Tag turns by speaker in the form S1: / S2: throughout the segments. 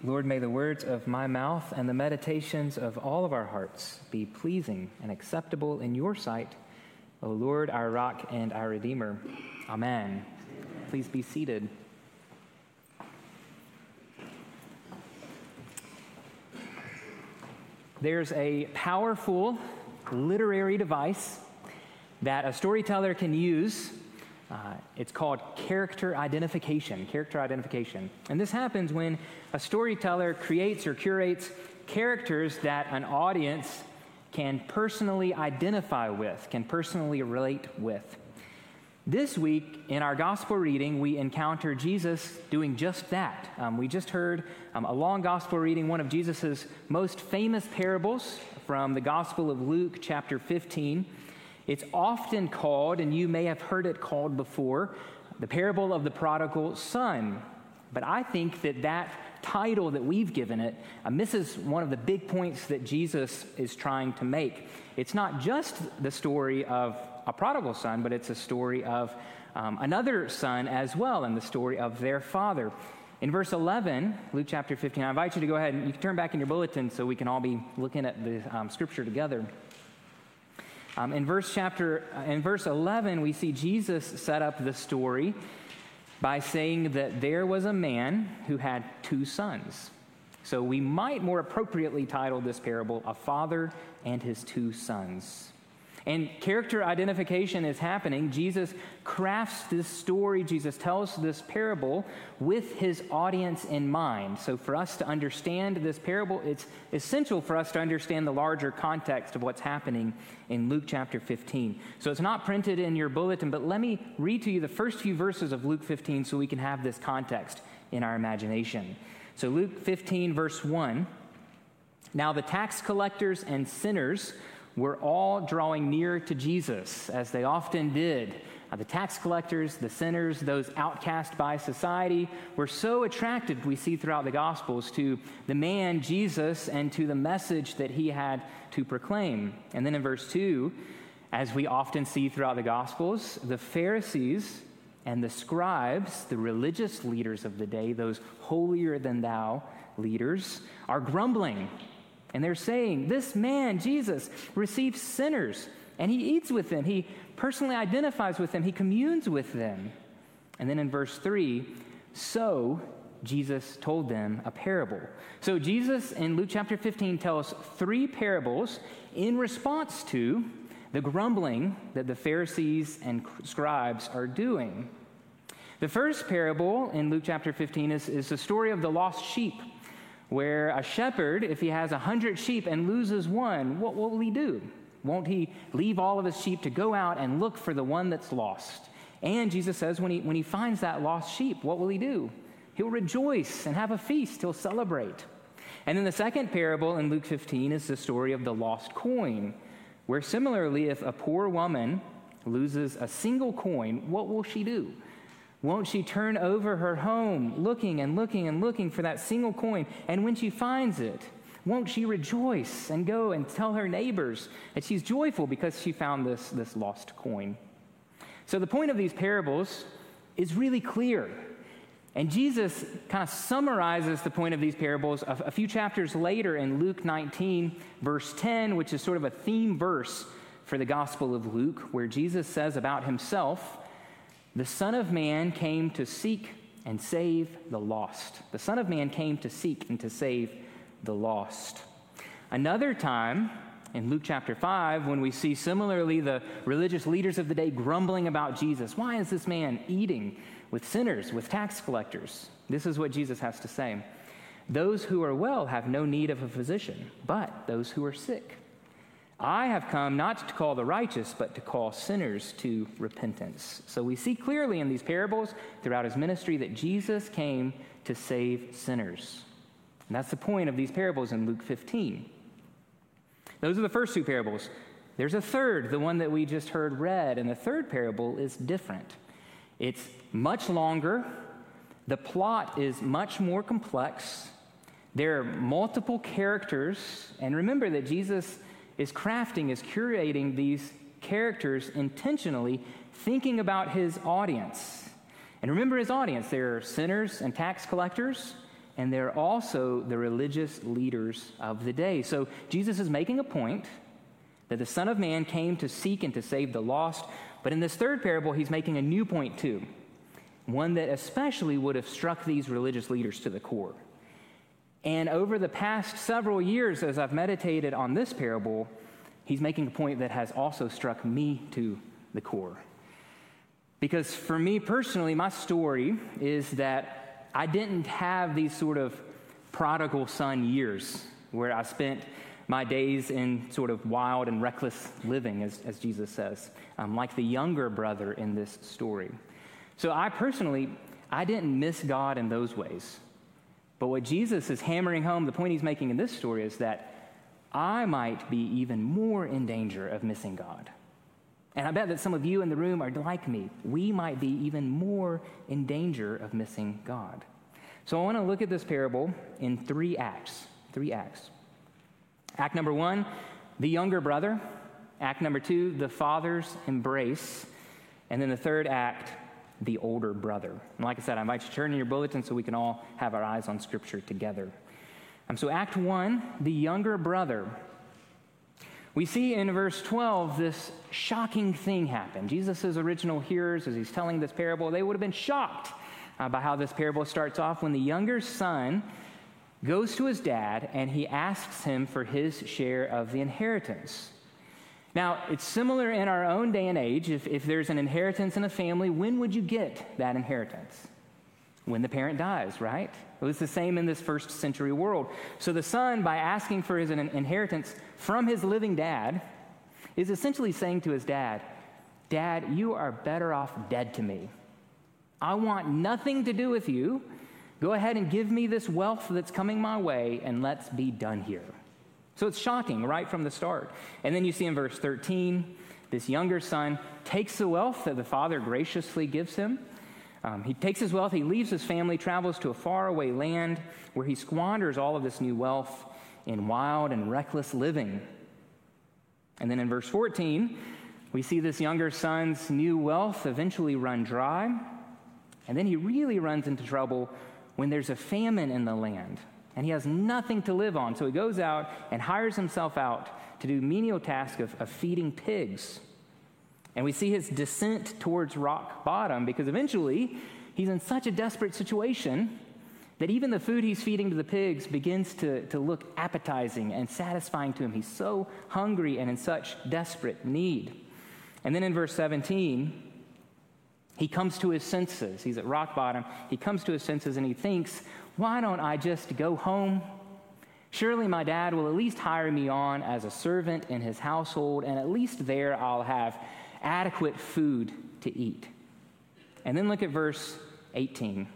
S1: Lord, may the words of my mouth and the meditations of all of our hearts be pleasing and acceptable in your sight, O Lord, our rock and our Redeemer. Amen. Please be seated. There's a powerful literary device that a storyteller can use. It's called character identification. And this happens when a storyteller creates or curates characters that an audience can personally identify with, can personally relate with. This week, in our gospel reading, we encounter Jesus doing just that. We just heard a long gospel reading, one of Jesus' most famous parables from the Gospel of Luke, chapter 15. It's often called, and you may have heard it called before, the parable of the prodigal son. But I think that title that we've given it misses one of the big points that Jesus is trying to make. It's not just the story of a prodigal son, but it's a story of another son as well, and the story of their father. In verse 11, Luke chapter 15, I invite you to go ahead and you can turn back in your bulletin so we can all be looking at the scripture together. In verse 11, we see Jesus set up the story by saying that there was a man who had two sons. So we might more appropriately title this parable, A Father and His Two Sons. And character identification is happening. Jesus crafts this story. Jesus tells this parable with his audience in mind. So for us to understand this parable, it's essential for us to understand the larger context of what's happening in Luke chapter 15. So it's not printed in your bulletin, but let me read to you the first few verses of Luke 15 so we can have this context in our imagination. So Luke 15, verse 1, "Now the tax collectors and sinners were all drawing near to Jesus, as they often did. The tax collectors, the sinners, those outcast by society, were so attracted, we see throughout the Gospels, to the man Jesus and to the message that he had to proclaim." And then in verse 2, as we often see throughout the Gospels, the Pharisees and the scribes, the religious leaders of the day, those holier-than-thou leaders, are grumbling. And they're saying, this man, Jesus, receives sinners, and he eats with them. He personally identifies with them. He communes with them. And then in verse 3, so Jesus told them a parable. So Jesus in Luke chapter 15 tells three parables in response to the grumbling that the Pharisees and scribes are doing. The first parable in Luke chapter 15 is the story of the lost sheep, where a shepherd, if he has 100 sheep and loses one, what will he do? Won't he leave all of his sheep to go out and look for the one that's lost? And Jesus says when he finds that lost sheep, what will he do? He'll rejoice and have a feast. He'll celebrate. And then the second parable in Luke 15 is the story of the lost coin, where similarly, if a poor woman loses a single coin, what will she do? Won't she turn over her home, looking and looking and looking for that single coin? And when she finds it, won't she rejoice and go and tell her neighbors that she's joyful because she found this lost coin? So the point of these parables is really clear. And Jesus kind of summarizes the point of these parables a few chapters later in Luke 19, verse 10, which is sort of a theme verse for the Gospel of Luke, where Jesus says about himself, "The Son of Man came to seek and save the lost." The Son of Man came to seek and to save the lost. Another time, in Luke chapter 5, when we see similarly the religious leaders of the day grumbling about Jesus. Why is this man eating with sinners, with tax collectors? This is what Jesus has to say. "Those who are well have no need of a physician, but those who are sick. I have come not to call the righteous, but to call sinners to repentance." So we see clearly in these parables throughout his ministry that Jesus came to save sinners. And that's the point of these parables in Luke 15. Those are the first two parables. There's a third, the one that we just heard read, and the third parable is different. It's much longer. The plot is much more complex. There are multiple characters. And remember that Jesus is curating these characters intentionally, thinking about his audience. And remember his audience. There are sinners and tax collectors, and they're also the religious leaders of the day. So Jesus is making a point that the Son of Man came to seek and to save the lost. But in this third parable, he's making a new point too, one that especially would have struck these religious leaders to the core. And over the past several years, as I've meditated on this parable, he's making a point that has also struck me to the core. Because for me personally, my story is that I didn't have these sort of prodigal son years where I spent my days in sort of wild and reckless living, as Jesus says, like the younger brother in this story. So I didn't miss God in those ways. But what Jesus is hammering home, the point he's making in this story, is that I might be even more in danger of missing God. And I bet that some of you in the room are like me. We might be even more in danger of missing God. So I want to look at this parable in 3 acts. 3 acts. Act number 1, the younger brother. Act number 2, the father's embrace. And then the third act, the older brother. And like I said, I invite you to turn in your bulletin so we can all have our eyes on Scripture together. So Act 1, the younger brother. We see in verse 12 this shocking thing happen. Jesus' original hearers, as he's telling this parable, they would have been shocked by how this parable starts off when the younger son goes to his dad and he asks him for his share of the inheritance. Now, it's similar in our own day and age. If there's an inheritance in a family, when would you get that inheritance? When the parent dies, right? It was the same in this first century world. So the son, by asking for his inheritance from his living dad, is essentially saying to his dad, "Dad, you are better off dead to me. I want nothing to do with you. Go ahead and give me this wealth that's coming my way, and let's be done here." So it's shocking right from the start. And then you see in verse 13, this younger son takes the wealth that the father graciously gives him. He takes his wealth, he leaves his family, travels to a faraway land where he squanders all of this new wealth in wild and reckless living. And then in verse 14, we see this younger son's new wealth eventually run dry. And then he really runs into trouble when there's a famine in the land and he has nothing to live on. So he goes out and hires himself out to do menial task of feeding pigs. And we see his descent towards rock bottom because eventually he's in such a desperate situation that even the food he's feeding to the pigs begins to look appetizing and satisfying to him. He's so hungry and in such desperate need. And then in verse 17, he comes to his senses. He's at rock bottom. He comes to his senses and he thinks, why don't I just go home? Surely my dad will at least hire me on as a servant in his household, and at least there I'll have adequate food to eat. And then look at verse 18.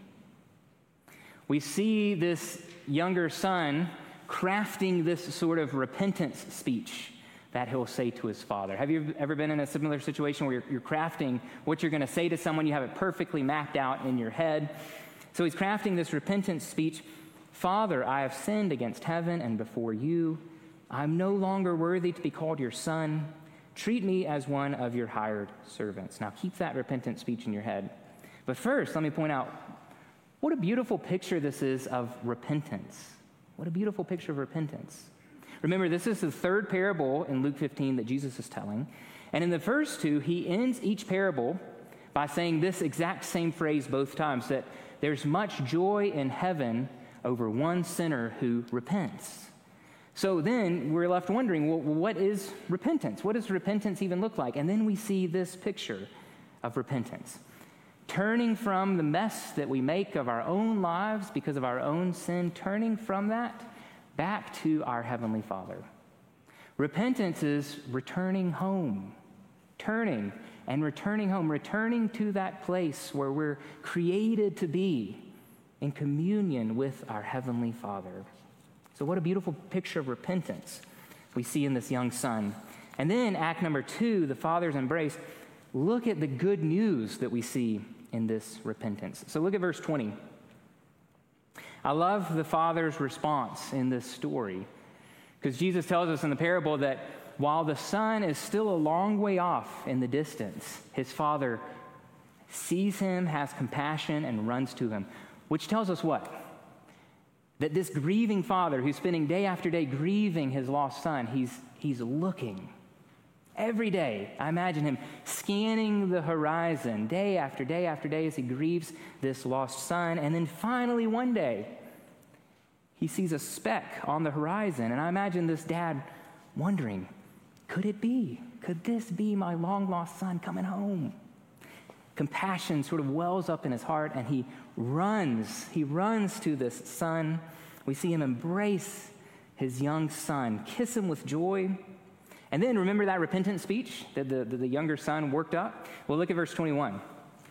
S1: We see this younger son crafting this sort of repentance speech that he'll say to his father. Have you ever been in a similar situation where you're crafting what you're going to say to someone? You have it perfectly mapped out in your head. So he's crafting this repentance speech. "Father, I have sinned against heaven and before you. I'm no longer worthy to be called your son. Treat me as one of your hired servants." Now keep that repentant speech in your head. But first, let me point out what a beautiful picture this is of repentance. What a beautiful picture of repentance. Remember, this is the third parable in Luke 15 that Jesus is telling. And in the first two, he ends each parable by saying this exact same phrase both times, that there's much joy in heaven over one sinner who repents. So then we're left wondering, well, what is repentance? What does repentance even look like? And then we see this picture of repentance. Turning from the mess that we make of our own lives because of our own sin, turning from that back to our Heavenly Father. Repentance is returning home, turning and returning home, returning to that place where we're created to be in communion with our Heavenly Father. So what a beautiful picture of repentance we see in this young son. And then act number 2, the father's embrace. Look at the good news that we see in this repentance. So look at verse 20. I love the father's response in this story because Jesus tells us in the parable that while the son is still a long way off in the distance, his father sees him, has compassion, and runs to him, which tells us what? That this grieving father who's spending day after day grieving his lost son, he's looking. Every day, I imagine him scanning the horizon day after day after day as he grieves this lost son. And then finally one day, he sees a speck on the horizon. And I imagine this dad wondering, could it be? Could this be my long-lost son coming home? Compassion sort of wells up in his heart, and he runs to this son. We see him embrace his young son, kiss him with joy. And then remember that repentant speech that the younger son worked up? Well, look at verse 21.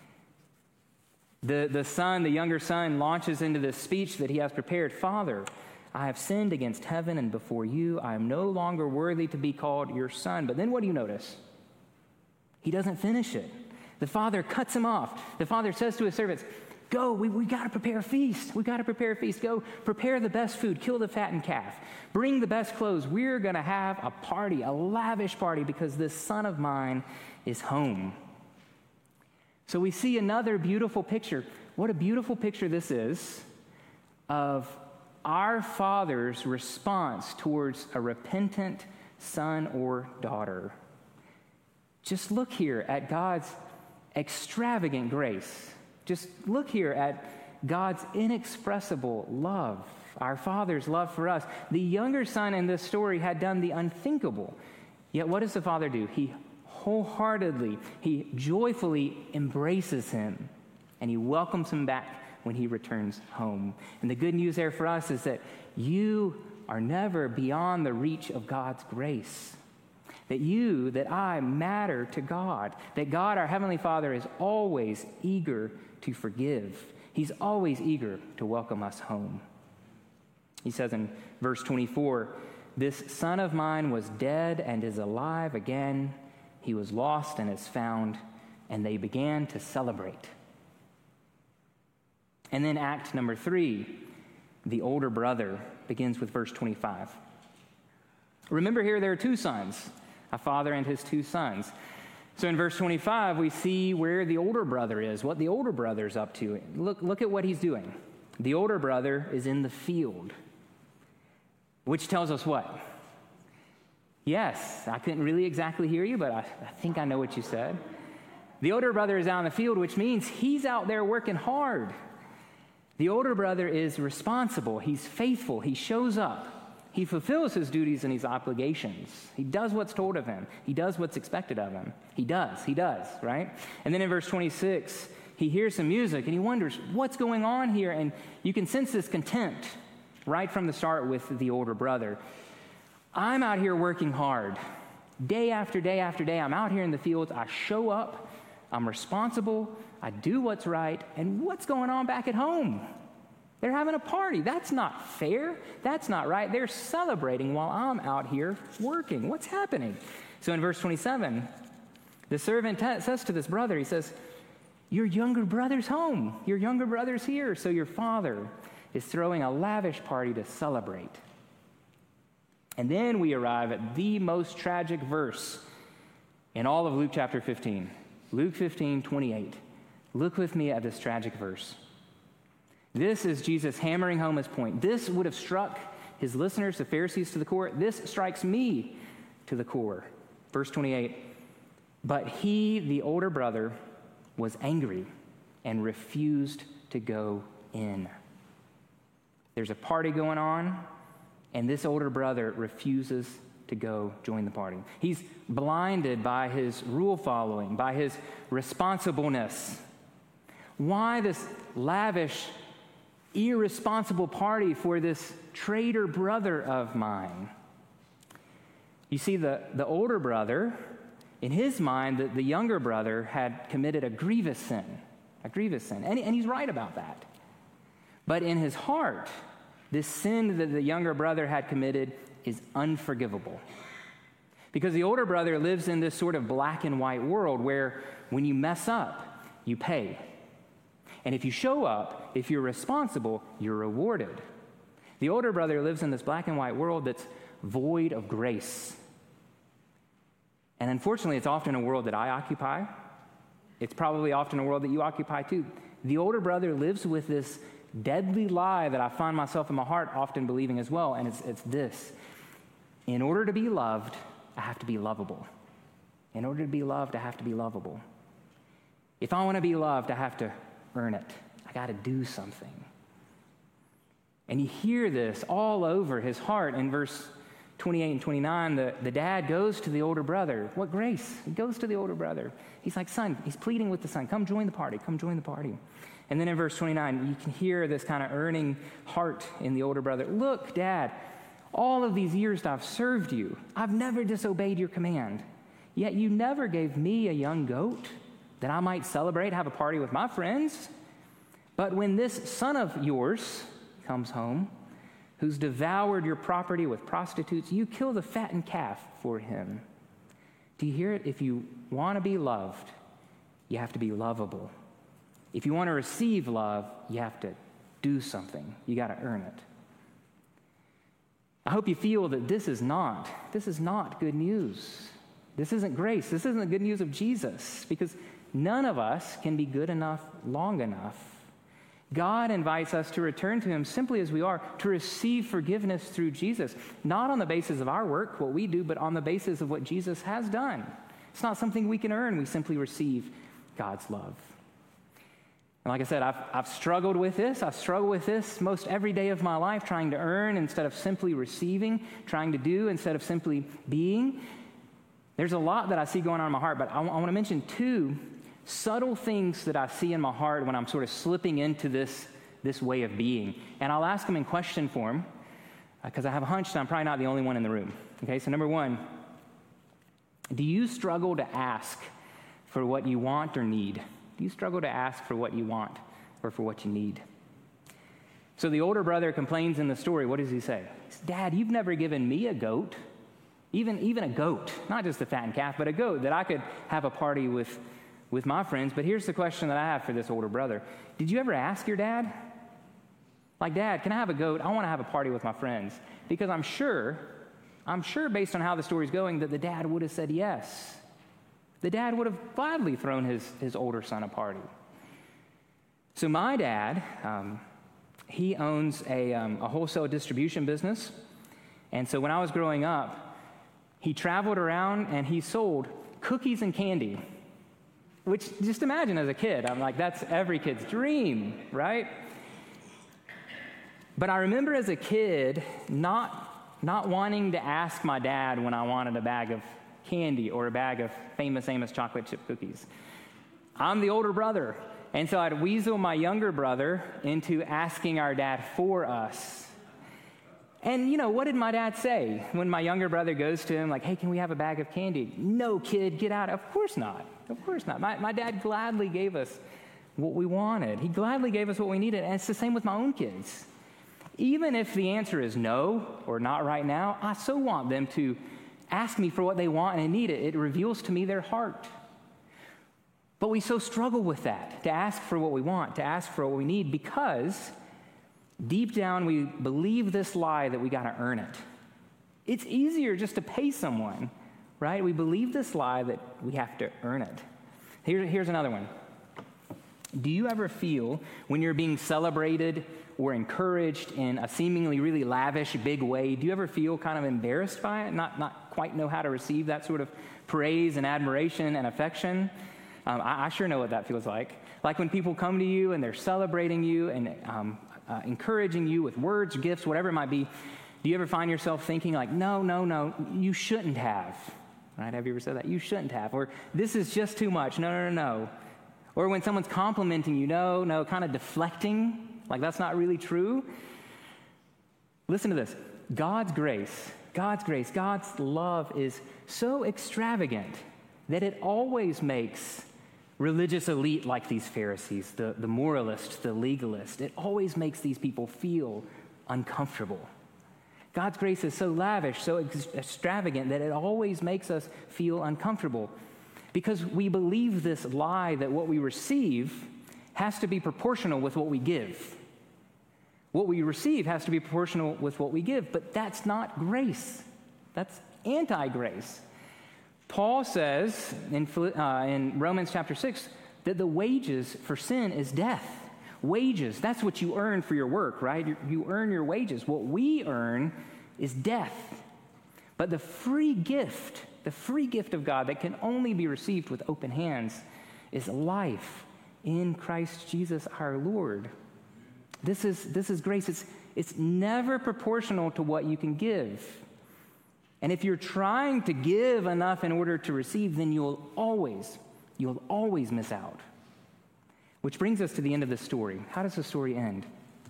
S1: The younger son launches into this speech that he has prepared. Father, I have sinned against heaven and before you. I am no longer worthy to be called your son. But then what do you notice? He doesn't finish it. The father cuts him off. The father says to his servants, go, we got to prepare a feast. We got to prepare a feast. Go prepare the best food. Kill the fattened calf. Bring the best clothes. We're going to have a party, a lavish party, because this son of mine is home. So we see another beautiful picture. What a beautiful picture this is of our Father's response towards a repentant son or daughter. Just look here at God's extravagant grace. Just look here at God's inexpressible love, our Father's love for us. The younger son in this story had done the unthinkable. Yet what does the Father do? He wholeheartedly, he joyfully embraces him, and he welcomes him back when he returns home. And the good news there for us is that you are never beyond the reach of God's grace. That I matter to God. That God, our Heavenly Father, is always eager to forgive. He's always eager to welcome us home. He says in verse 24, this son of mine was dead and is alive again. He was lost and is found. And they began to celebrate. And then act number 3, the older brother, begins with verse 25. Remember here, there are 2 sons, a father and his 2 sons. So in verse 25, we see where the older brother is, what the older brother's up to. Look at what he's doing. The older brother is in the field, which tells us what? Yes, I couldn't really exactly hear you, but I think I know what you said. The older brother is out in the field, which means he's out there working hard. The older brother is responsible. He's faithful. He shows up. He fulfills his duties and his obligations. He does what's told of him. He does what's expected of him. He does, right? And then in verse 26, he hears some music and he wonders, what's going on here? And you can sense this contempt right from the start with the older brother. I'm out here working hard. Day after day after day, I'm out here in the fields. I show up. I'm responsible. I do what's right. And what's going on back at home? They're having a party. That's not fair. That's not right. They're celebrating while I'm out here working. What's happening? So in verse 27, the servant says to this brother, he says, your younger brother's home. Your younger brother's here. So your father is throwing a lavish party to celebrate. And then we arrive at the most tragic verse in all of Luke chapter 15. Luke 15:28. Look with me at this tragic verse. This is Jesus hammering home his point. This would have struck his listeners, the Pharisees, to the core. This strikes me to the core. Verse 28, but he, the older brother, was angry and refused to go in. There's a party going on, and this older brother refuses to go join the party. He's blinded by his rule following, by his responsibleness. Why this lavish, irresponsible party for this traitor brother of mine? You see, the older brother, in his mind, the younger brother had committed a grievous sin, and he's right about that. But in his heart, this sin that the younger brother had committed is unforgivable. Because the older brother lives in this sort of black and white world where when you mess up, you pay. And if you show up, if you're responsible, you're rewarded. The older brother lives in this black and white world that's void of grace. And unfortunately, it's often a world that I occupy. It's probably often a world that you occupy too. The older brother lives with this deadly lie that I find myself in my heart often believing as well, and it's this. In order to be loved, I have to be lovable. In order to be loved, I have to be lovable. If I want to be loved, I have to earn it. I got to do something. And you hear this all over his heart in verse 28 and 29. The dad goes to the older brother. What grace? He goes to the older brother. He's like, son, he's pleading with the son, come join the party, come join the party. And then in verse 29, you can hear this kind of earning heart in the older brother. Look, Dad, all of these years that I've served you, I've never disobeyed your command. Yet you never gave me a young goat that I might celebrate, have a party with my friends. But when this son of yours comes home, who's devoured your property with prostitutes, you kill the fattened calf for him. Do you hear it? If you want to be loved, you have to be lovable. If you want to receive love, you have to do something. You got to earn it. I hope you feel that this is not good news. This isn't grace. This isn't the good news of Jesus, because none of us can be good enough long enough. God invites us to return to him simply as we are, to receive forgiveness through Jesus, not on the basis of our work, what we do, but on the basis of what Jesus has done. It's not something we can earn. We simply receive God's love. And like I said, I've struggled with this. I struggle with this most every day of my life, trying to earn instead of simply receiving, trying to do instead of simply being. There's a lot that I see going on in my heart, but I want to mention two subtle things that I see in my heart when I'm sort of slipping into this way of being. And I'll ask them in question form, because I have a hunch that I'm probably not the only one in the room. Okay, so number one, do you struggle to ask for what you want or need? Do you struggle to ask for what you want or for what you need? So the older brother complains in the story. What does he say? He says, Dad, you've never given me a goat, even a goat, not just a fattened calf, but a goat that I could have a party with my friends. But here's the question that I have for this older brother. Did you ever ask your dad? Like, Dad, can I have a goat? I want to have a party with my friends. Because I'm sure based on how the story's going, that the dad would have said yes. The dad would have gladly thrown his older son a party. So my dad, he owns a wholesale distribution business. And so when I was growing up, he traveled around and he sold cookies and candy. Which, just imagine as a kid, I'm like, that's every kid's dream, right? But I remember as a kid not wanting to ask my dad when I wanted a bag of candy or a bag of Famous Amos chocolate chip cookies. I'm the older brother, and so I'd weasel my younger brother into asking our dad for us. And, what did my dad say when my younger brother goes to him, like, hey, can we have a bag of candy? No, kid, get out. Of course not. Of course not. My dad gladly gave us what we wanted. He gladly gave us what we needed, and it's the same with my own kids. Even if the answer is no or not right now, I so want them to ask me for what they want and need it. It reveals to me their heart. But we so struggle with that, to ask for what we want, to ask for what we need, because deep down we believe this lie that we got to earn it. It's easier just to pay someone, right? We believe this lie that we have to earn it. Here's another one. Do you ever feel when you're being celebrated or encouraged in a seemingly really lavish, big way, do you ever feel kind of embarrassed by it, not quite know how to receive that sort of praise and admiration and affection? I sure know what that feels like. Like when people come to you and they're celebrating you and encouraging you with words, gifts, whatever it might be, do you ever find yourself thinking like, no, you shouldn't have? Right? Have you ever said that? You shouldn't have. Or this is just too much. No. Or when someone's complimenting you, no, kind of deflecting, like that's not really true. Listen to this. God's grace, God's love is so extravagant that it always makes religious elite like these Pharisees, the moralists, the legalists, it always makes these people feel uncomfortable. God's grace is so lavish, so extravagant that it always makes us feel uncomfortable because we believe this lie that what we receive has to be proportional with what we give. What we receive has to be proportional with what we give, but that's not grace. That's anti-grace. Paul says in Romans chapter 6 that the wages for sin is death. wages. That's what you earn for your work, right? You earn your wages. What we earn is death. But the free gift of God that can only be received with open hands is life in Christ Jesus our Lord. This is grace. It's never proportional to what you can give. And if you're trying to give enough in order to receive, then you'll always miss out. Which brings us to the end of the story. How does the story end?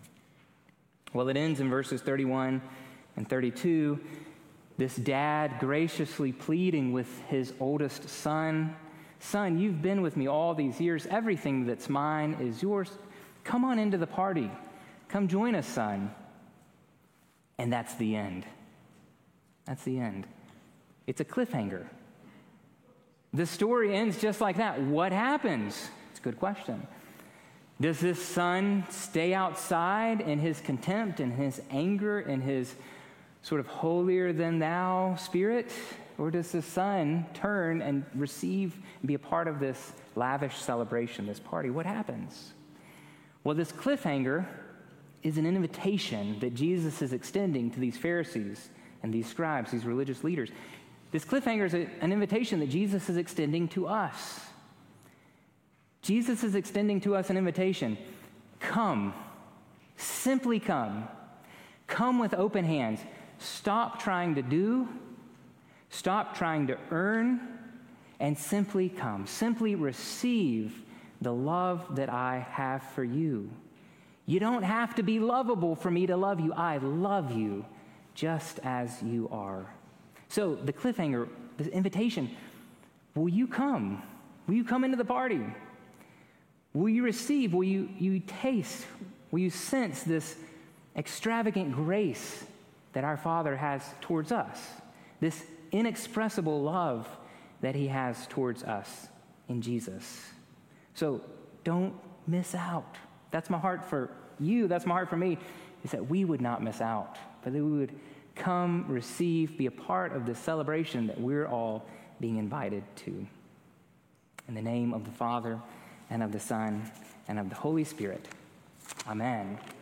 S1: Well, it ends in verses 31 and 32. This dad graciously pleading with his oldest son, "Son, you've been with me all these years. Everything that's mine is yours. Come on into the party. Come join us, son." And that's the end. That's the end. It's a cliffhanger. The story ends just like that. What happens? It's a good question. Does this son stay outside in his contempt and his anger and his sort of holier-than-thou spirit? Or does the son turn and receive and be a part of this lavish celebration, this party? What happens? Well, this cliffhanger is an invitation that Jesus is extending to these Pharisees and these scribes, these religious leaders. This cliffhanger is an invitation that Jesus is extending to us. Jesus is extending to us an invitation. Come. Simply come. Come with open hands. Stop trying to do. Stop trying to earn. And simply come. Simply receive the love that I have for you. You don't have to be lovable for me to love you. I love you just as you are. So the cliffhanger, the invitation, will you come? Will you come into the party? Will you receive? Will you taste? Will you sense this extravagant grace that our Father has towards us? This inexpressible love that he has towards us in Jesus. So don't miss out. That's my heart for you. That's my heart for me, is that we would not miss out, but that we would come, receive, be a part of this celebration that we're all being invited to. In the name of the Father, and of the Son, and of the Holy Spirit. Amen.